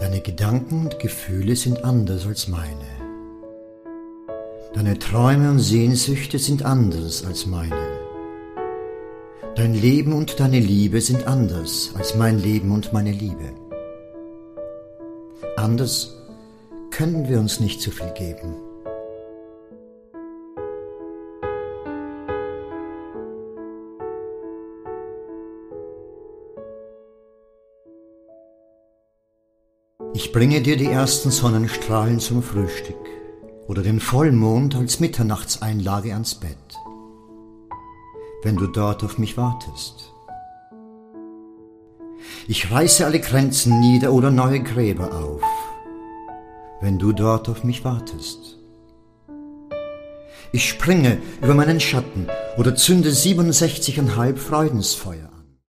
Deine Gedanken und Gefühle sind anders als meine. Deine Träume und Sehnsüchte sind anders als meine. Dein Leben und deine Liebe sind anders als mein Leben und meine Liebe. Anders können wir uns nicht so viel geben. Ich bringe dir die ersten Sonnenstrahlen zum Frühstück oder den Vollmond als Mitternachtseinlage ans Bett, wenn du dort auf mich wartest. Ich reiße alle Grenzen nieder oder neue Gräber auf, wenn du dort auf mich wartest. Ich springe über meinen Schatten oder zünde 67,5 Freudensfeuer an.